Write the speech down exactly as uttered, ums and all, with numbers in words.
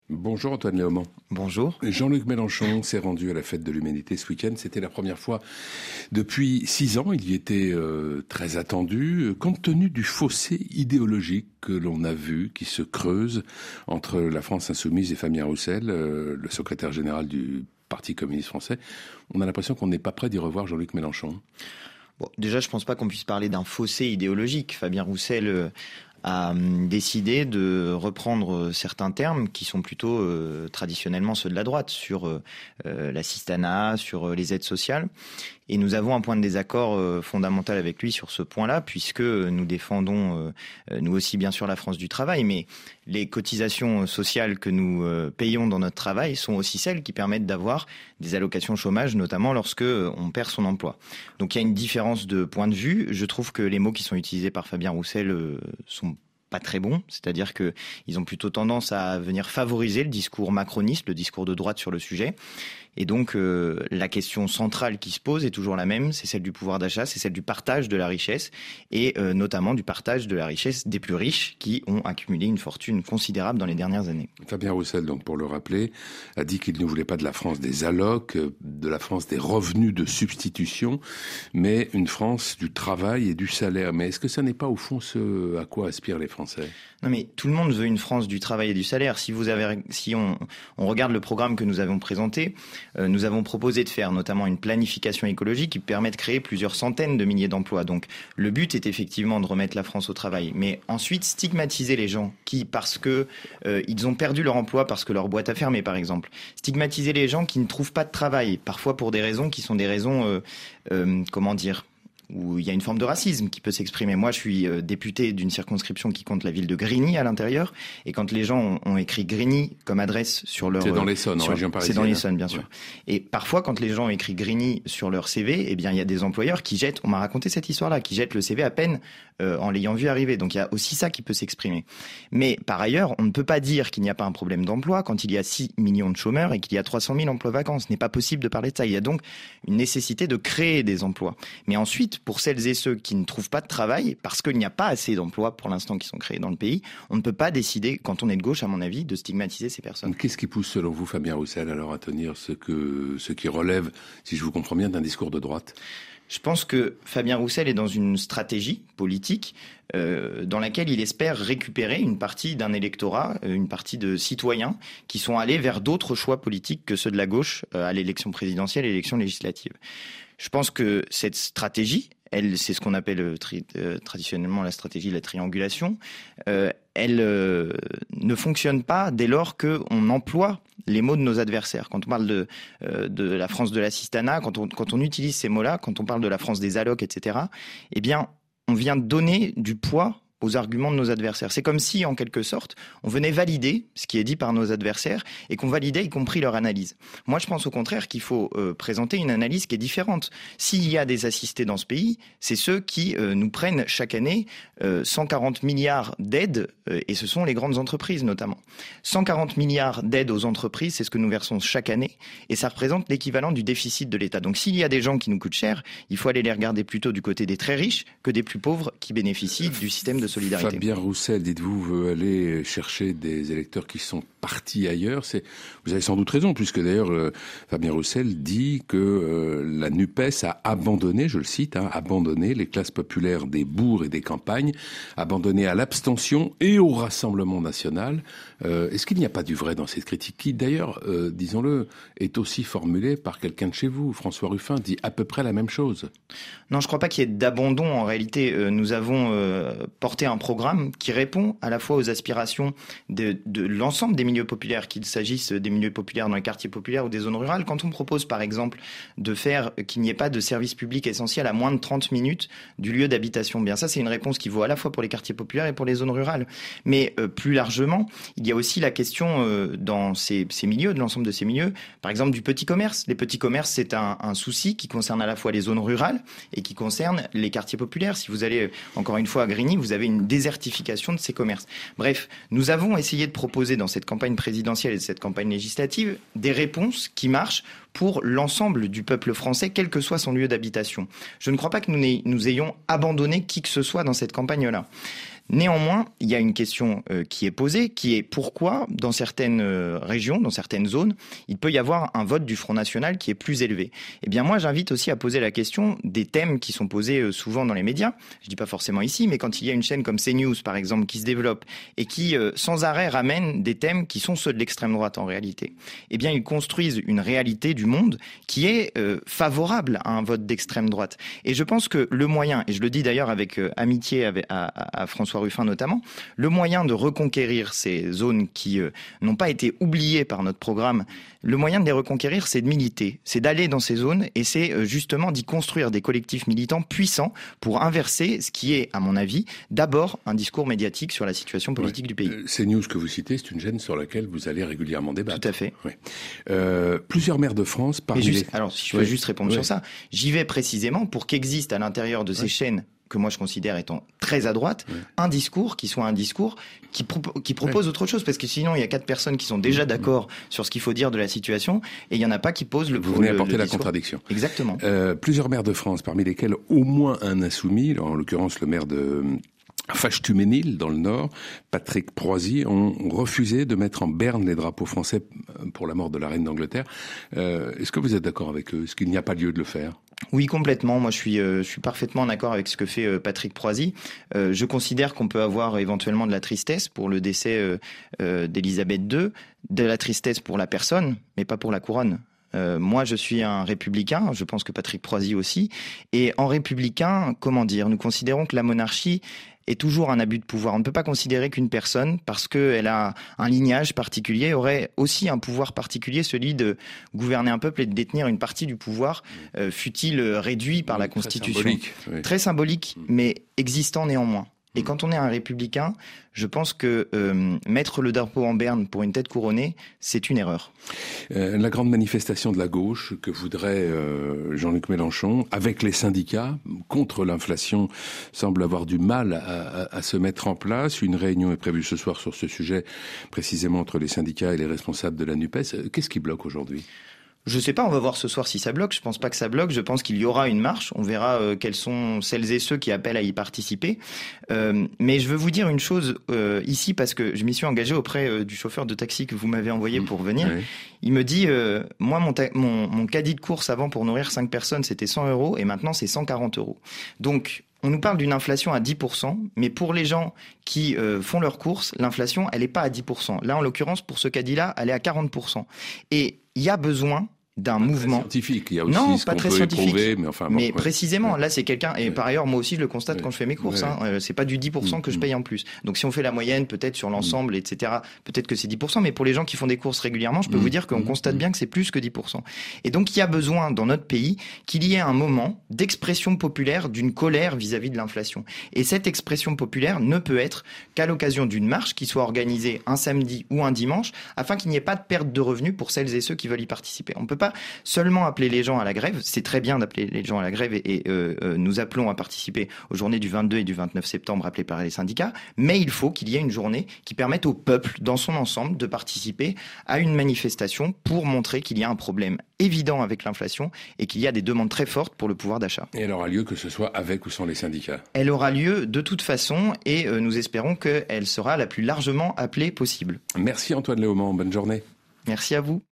Bonjour Antoine Léaumont. Bonjour. Jean-Luc Mélenchon s'est rendu à la Fête de l'Humanité ce week-end. C'était la première fois depuis six ans. Il y était euh, très attendu, compte tenu du fossé idéologique que l'on a vu, qui se creuse entre la France insoumise et Fabien Roussel, euh, le secrétaire général du Parti communiste français. On a l'impression qu'on n'est pas prêt d'y revoir Jean-Luc Mélenchon. Bon, déjà, je ne pense pas qu'on puisse parler d'un fossé idéologique. Fabien Roussel euh, a décidé de reprendre certains termes qui sont plutôt euh, traditionnellement ceux de la droite, sur euh, l'assistanat, sur euh, les aides sociales. Et nous avons un point de désaccord euh, fondamental avec lui sur ce point-là, puisque nous défendons, euh, nous aussi bien sûr, la France du travail, mais les cotisations sociales que nous euh, payons dans notre travail sont aussi celles qui permettent d'avoir des allocations chômage, notamment lorsque euh, on perd son emploi. Donc il y a une différence de point de vue. Je trouve que les mots qui sont utilisés par Fabien Roussel euh, sont pas très bons, c'est-à-dire que ils ont plutôt tendance à venir favoriser le discours macroniste, le discours de droite sur le sujet. Et donc euh, la question centrale qui se pose est toujours la même, c'est celle du pouvoir d'achat, c'est celle du partage de la richesse et euh, notamment du partage de la richesse des plus riches qui ont accumulé une fortune considérable dans les dernières années. Fabien Roussel, donc pour le rappeler, a dit qu'il ne voulait pas de la France des allocs, de la France des revenus de substitution, mais une France du travail et du salaire. Mais est-ce que ça n'est pas au fond ce à quoi aspirent les Français ? Non mais tout le monde veut une France du travail et du salaire. Si vous avez, si on, on regarde le programme que nous avons présenté, euh, nous avons proposé de faire notamment une planification écologique qui permet de créer plusieurs centaines de milliers d'emplois. Donc le but est effectivement de remettre la France au travail, mais ensuite stigmatiser les gens qui, parce que euh, ils ont perdu leur emploi parce que leur boîte a fermé par exemple, stigmatiser les gens qui ne trouvent pas de travail, parfois pour des raisons qui sont des raisons, euh, euh, comment dire, où il y a une forme de racisme qui peut s'exprimer. Moi, je suis député d'une circonscription qui compte la ville de Grigny à l'intérieur. Et quand les gens ont, ont écrit Grigny comme adresse sur leur... C'est dans l'Essonne, en région parisienne. C'est dans l'Essonne, bien sûr. Ouais. Et parfois, quand les gens ont écrit Grigny sur leur C V, eh bien, il y a des employeurs qui jettent, on m'a raconté cette histoire-là, qui jettent le C V à peine euh, en l'ayant vu arriver. Donc, il y a aussi ça qui peut s'exprimer. Mais par ailleurs, on ne peut pas dire qu'il n'y a pas un problème d'emploi quand il y a six millions de chômeurs et qu'il y a trois cent mille emplois vacants. Ce n'est pas possible de parler de ça. Il y a donc une nécessité de créer des emplois. Mais ensuite, pour celles et ceux qui ne trouvent pas de travail, parce qu'il n'y a pas assez d'emplois pour l'instant qui sont créés dans le pays, on ne peut pas décider, quand on est de gauche, à mon avis, de stigmatiser ces personnes. Qu'est-ce qui pousse, selon vous, Fabien Roussel, alors à tenir ce, que, ce qui relève, si je vous comprends bien, d'un discours de droite ? Je pense que Fabien Roussel est dans une stratégie politique euh, dans laquelle il espère récupérer une partie d'un électorat, une partie de citoyens qui sont allés vers d'autres choix politiques que ceux de la gauche euh, à l'élection présidentielle et l'élection législative. Je pense que cette stratégie, elle, c'est ce qu'on appelle tri- euh, traditionnellement la stratégie de la triangulation, euh, elle euh, ne fonctionne pas dès lors qu'on emploie les mots de nos adversaires. Quand on parle de, euh, de la France de l'assistanat, quand on, quand on utilise ces mots-là, quand on parle de la France des allocs, et cetera, eh bien, on vient donner du poids aux arguments de nos adversaires. C'est comme si, en quelque sorte, on venait valider ce qui est dit par nos adversaires et qu'on validait y compris leur analyse. Moi, je pense au contraire qu'il faut euh, présenter une analyse qui est différente. S'il y a des assistés dans ce pays, c'est ceux qui euh, nous prennent chaque année euh, cent quarante milliards d'aides, euh, et ce sont les grandes entreprises notamment. cent quarante milliards d'aides aux entreprises, c'est ce que nous versons chaque année, et ça représente l'équivalent du déficit de l'État. Donc s'il y a des gens qui nous coûtent cher, il faut aller les regarder plutôt du côté des très riches que des plus pauvres qui bénéficient du système de solidarité. Fabien Roussel, dites-vous, veut aller chercher des électeurs qui sont partis ailleurs. C'est... Vous avez sans doute raison, puisque d'ailleurs euh, Fabien Roussel dit que euh, la NUPES a abandonné, je le cite, hein, abandonné les classes populaires des bourgs et des campagnes, abandonné à l'abstention et au Rassemblement national. Euh, est-ce qu'il n'y a pas du vrai dans cette critique qui, d'ailleurs, euh, disons-le, est aussi formulée par quelqu'un de chez vous? François Ruffin dit à peu près la même chose. Non, je ne crois pas qu'il y ait d'abandon. En réalité, euh, nous avons euh, porté un programme qui répond à la fois aux aspirations de, de l'ensemble des milieux populaires, qu'il s'agisse des milieux populaires dans les quartiers populaires ou des zones rurales. Quand on propose, par exemple, de faire qu'il n'y ait pas de service public essentiel à moins de trente minutes du lieu d'habitation, bien ça, c'est une réponse qui vaut à la fois pour les quartiers populaires et pour les zones rurales. Mais euh, plus largement, il y a aussi la question euh, dans ces, ces milieux, de l'ensemble de ces milieux, par exemple du petit commerce. Les petits commerces, c'est un, un souci qui concerne à la fois les zones rurales et qui concerne les quartiers populaires. Si vous allez, encore une fois, à Grigny, vous avez une désertification de ces commerces. Bref, nous avons essayé de proposer dans cette campagne présidentielle et de cette campagne législative des réponses qui marchent pour l'ensemble du peuple français, quel que soit son lieu d'habitation. Je ne crois pas que nous, nous ayons abandonné qui que ce soit dans cette campagne-là. Néanmoins, il y a une question euh, qui est posée, qui est pourquoi dans certaines euh, régions, dans certaines zones, il peut y avoir un vote du Front National qui est plus élevé. Eh bien moi, j'invite aussi à poser la question des thèmes qui sont posés euh, souvent dans les médias. Je dis pas forcément ici, mais quand il y a une chaîne comme CNews, par exemple, qui se développe et qui, euh, sans arrêt, ramène des thèmes qui sont ceux de l'extrême droite en réalité, eh bien ils construisent une réalité du monde qui est euh, favorable à un vote d'extrême droite. Et je pense que le moyen, et je le dis d'ailleurs avec euh, amitié avec, à, à, à François Ruffin notamment, le moyen de reconquérir ces zones qui euh, n'ont pas été oubliées par notre programme, le moyen de les reconquérir, c'est de militer, c'est d'aller dans ces zones et c'est euh, justement d'y construire des collectifs militants puissants pour inverser ce qui est, à mon avis, d'abord un discours médiatique sur la situation politique ouais. du pays. Euh, CNews que vous citez, c'est une chaîne sur laquelle vous allez régulièrement débattre. Tout à fait. Ouais. Euh, plusieurs maires de France parmi juste, les... Alors, si je peux ouais. juste répondre ouais. sur ça, j'y vais précisément pour qu'existe à l'intérieur de ces ouais. chaînes que moi je considère étant très à droite, ouais. un discours qui soit un discours qui, pro- qui propose ouais. autre chose, parce que sinon il y a quatre personnes qui sont déjà d'accord mmh. sur ce qu'il faut dire de la situation, et il n'y en a pas qui posent le... Vous venez le, apporter le la discours. Contradiction. Exactement. Euh, plusieurs maires de France, parmi lesquels au moins un insoumis, en l'occurrence le maire de... Fâche-Tuménil, dans le Nord, Patrick Proisy, ont refusé de mettre en berne les drapeaux français pour la mort de la reine d'Angleterre. Euh, est-ce que vous êtes d'accord avec eux ? Est-ce qu'il n'y a pas lieu de le faire ? Oui, complètement. Moi, je suis, euh, je suis parfaitement en accord avec ce que fait euh, Patrick Proisy. Euh, je considère qu'on peut avoir éventuellement de la tristesse pour le décès euh, euh, d'Élisabeth deux, de la tristesse pour la personne, mais pas pour la couronne. Euh, moi, je suis un républicain, je pense que Patrick Proisy aussi. Et en républicain, comment dire, nous considérons que la monarchie est toujours un abus de pouvoir. On ne peut pas considérer qu'une personne, parce qu'elle a un lignage particulier, aurait aussi un pouvoir particulier, celui de gouverner un peuple et de détenir une partie du pouvoir, euh, fût-il réduit par oui, la Constitution. Très symbolique, oui. Très symbolique, mais existant néanmoins. Et quand on est un républicain, je pense que euh, mettre le drapeau en berne pour une tête couronnée, c'est une erreur. Euh, la grande manifestation de la gauche que voudrait euh, Jean-Luc Mélenchon, avec les syndicats, contre l'inflation, semble avoir du mal à, à, à se mettre en place. Une réunion est prévue ce soir sur ce sujet, précisément entre les syndicats et les responsables de la NUPES. Qu'est-ce qui bloque aujourd'hui ? Je sais pas, on va voir ce soir si ça bloque. Je pense pas que ça bloque. Je pense qu'il y aura une marche. On verra euh, quels sont celles et ceux qui appellent à y participer. Euh, mais je veux vous dire une chose euh, ici, parce que je m'y suis engagé auprès euh, du chauffeur de taxi que vous m'avez envoyé pour venir. Oui. Il me dit, euh, moi, mon, ta- mon, mon caddie de course avant pour nourrir cinq personnes, c'était cent euros et maintenant c'est cent quarante euros. Donc, on nous parle d'une inflation à dix pour cent, mais pour les gens qui euh, font leurs courses, l'inflation, elle n'est pas à dix pour cent. Là, en l'occurrence, pour ce caddie-là, elle est à quarante pour cent. Et il y a besoin d'un pas mouvement très scientifique. Il y a aussi non, ce pas qu'on très peut scientifique. éprouver, mais enfin bon, mais ouais. précisément, ouais. là c'est quelqu'un et ouais. par ailleurs moi aussi je le constate ouais. quand je fais mes courses. Ouais. Hein, euh, c'est pas du dix pour cent que je paye en plus. Donc si on fait la moyenne, peut-être sur l'ensemble, mmh. et cetera. Peut-être que c'est dix pour cent, mais pour les gens qui font des courses régulièrement, je peux mmh. vous dire qu'on mmh. constate bien que c'est plus que dix pour cent. Et donc il y a besoin dans notre pays qu'il y ait un moment d'expression populaire d'une colère vis-à-vis de l'inflation. Et cette expression populaire ne peut être qu'à l'occasion d'une marche qui soit organisée un samedi ou un dimanche, afin qu'il n'y ait pas de perte de revenus pour celles et ceux qui veulent y participer. On ne peut pas seulement appeler les gens à la grève, c'est très bien d'appeler les gens à la grève et, et euh, euh, nous appelons à participer aux journées du vingt-deux et du vingt-neuf septembre appelées par les syndicats, mais il faut qu'il y ait une journée qui permette au peuple dans son ensemble de participer à une manifestation pour montrer qu'il y a un problème évident avec l'inflation et qu'il y a des demandes très fortes pour le pouvoir d'achat. Et elle aura lieu que ce soit avec ou sans les syndicats ? Elle aura lieu de toute façon et euh, nous espérons qu'elle sera la plus largement appelée possible. Merci Antoine Léaumont, bonne journée. Merci à vous.